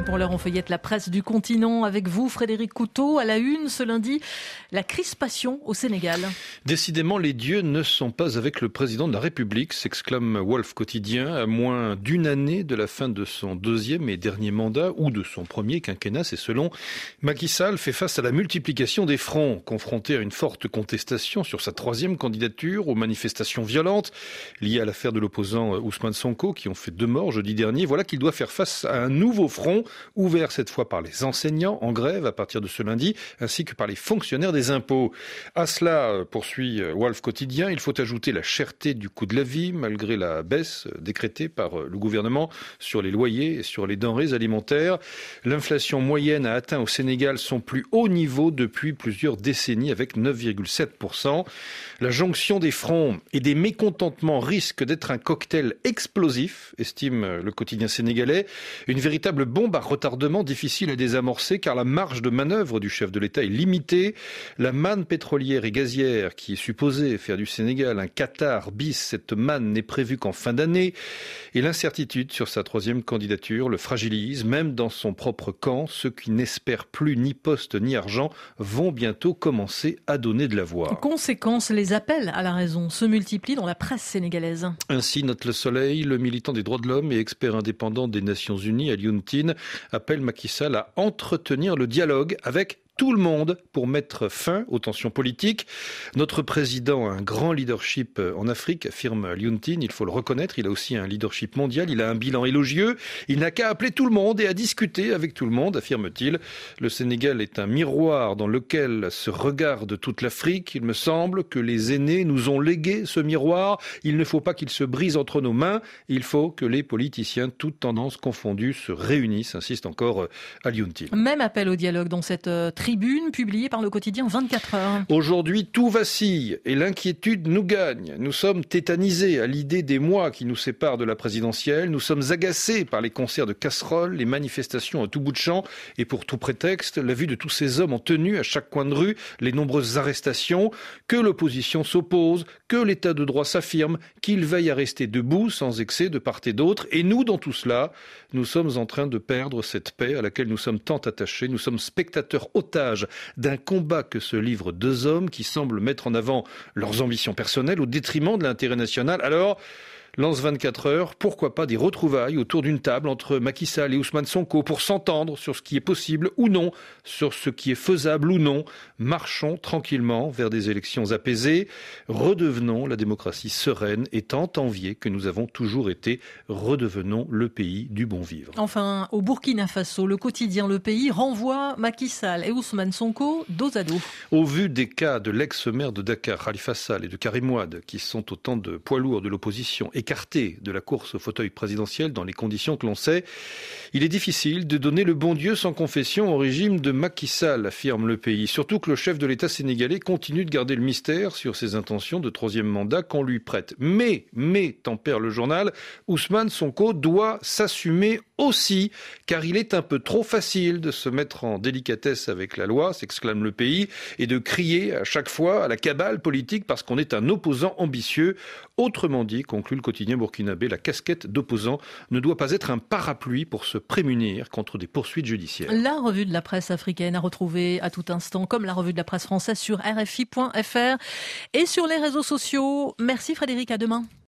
Pour l'heure, on feuillette la presse du continent avec vous, Frédéric Couteau. À la une, ce lundi, la crispation au Sénégal. Décidément, les dieux ne sont pas avec le président de la République, s'exclame Wolf Quotidien, à moins d'une année de la fin de son deuxième et dernier mandat, ou de son premier quinquennat. C'est selon Macky Sall fait face à la multiplication des fronts, confronté à une forte contestation sur sa troisième candidature, aux manifestations violentes liées à l'affaire de l'opposant Ousmane Sonko, qui ont fait 2 morts jeudi dernier. Voilà qu'il doit faire face à un nouveau front, ouvert cette fois par les enseignants en grève à partir de ce lundi, ainsi que par les fonctionnaires des impôts. À cela, poursuit Wolf Quotidien, il faut ajouter la cherté du coût de la vie, malgré la baisse décrétée par le gouvernement sur les loyers et sur les denrées alimentaires. L'inflation moyenne a atteint au Sénégal son plus haut niveau depuis plusieurs décennies, avec 9,7%. La jonction des fronts et des mécontentements risque d'être un cocktail explosif, estime le quotidien sénégalais. Une véritable bombe à retardement difficile à désamorcer car la marge de manœuvre du chef de l'État est limitée. La manne pétrolière et gazière qui est supposée faire du Sénégal un Qatar bis, cette manne n'est prévue qu'en fin d'année. Et l'incertitude sur sa troisième candidature le fragilise, même dans son propre camp. Ceux qui n'espèrent plus ni poste ni argent vont bientôt commencer à donner de la voix. Conséquence, les appels à la raison se multiplient dans la presse sénégalaise. Ainsi note Le Soleil, le militant des droits de l'homme et expert indépendant des Nations Unies, Alioune Tine, appelle Macky Sall à entretenir le dialogue avec tout le monde pour mettre fin aux tensions politiques. Notre président a un grand leadership en Afrique, affirme Alioune Tine, il faut le reconnaître. Il a aussi un leadership mondial, il a un bilan élogieux. Il n'a qu'à appeler tout le monde et à discuter avec tout le monde, affirme-t-il. Le Sénégal est un miroir dans lequel se regarde toute l'Afrique. Il me semble que les aînés nous ont légué ce miroir. Il ne faut pas qu'il se brise entre nos mains. Il faut que les politiciens, toutes tendances confondues, se réunissent, insiste encore Alioune Tine. Même appel au dialogue dans cette tribune publiée par le quotidien 24 heures. Aujourd'hui, tout vacille et l'inquiétude nous gagne. Nous sommes tétanisés à l'idée des mois qui nous séparent de la présidentielle. Nous sommes agacés par les concerts de casseroles, les manifestations à tout bout de champ et pour tout prétexte, la vue de tous ces hommes en tenue à chaque coin de rue, les nombreuses arrestations, que l'opposition s'oppose, que l'état de droit s'affirme, qu'il veille à rester debout sans excès de part et d'autre. Et nous, dans tout cela, nous sommes en train de perdre cette paix à laquelle nous sommes tant attachés. Nous sommes spectateurs otages d'un combat que se livrent 2 hommes qui semblent mettre en avant leurs ambitions personnelles au détriment de l'intérêt national. Alors, lance 24 heures, pourquoi pas des retrouvailles autour d'une table entre Macky Sall et Ousmane Sonko pour s'entendre sur ce qui est possible ou non, sur ce qui est faisable ou non. Marchons tranquillement vers des élections apaisées. Redevenons la démocratie sereine et tant enviée que nous avons toujours été. Redevenons le pays du bon vivre. Enfin, au Burkina Faso, le quotidien Le Pays renvoie Macky Sall et Ousmane Sonko dos à dos. Au vu des cas de l'ex-maire de Dakar, Khalifa Sall, et de Karim Wade, qui sont autant de poids lourds de l'opposition, écarté de la course au fauteuil présidentiel dans les conditions que l'on sait, il est difficile de donner le bon Dieu sans confession au régime de Macky Sall, affirme Le Pays. Surtout que le chef de l'État sénégalais continue de garder le mystère sur ses intentions de troisième mandat qu'on lui prête. Mais, tempère le journal, Ousmane Sonko doit s'assumer aussi, car il est un peu trop facile de se mettre en délicatesse avec la loi, s'exclame Le Pays, et de crier à chaque fois à la cabale politique parce qu'on est un opposant ambitieux. Autrement dit, conclut le quotidien burkinabé, la casquette d'opposant ne doit pas être un parapluie pour se prémunir contre des poursuites judiciaires. La revue de la presse africaine à retrouver à tout instant, comme la revue de la presse française sur RFI.fr et sur les réseaux sociaux. Merci Frédéric, à demain.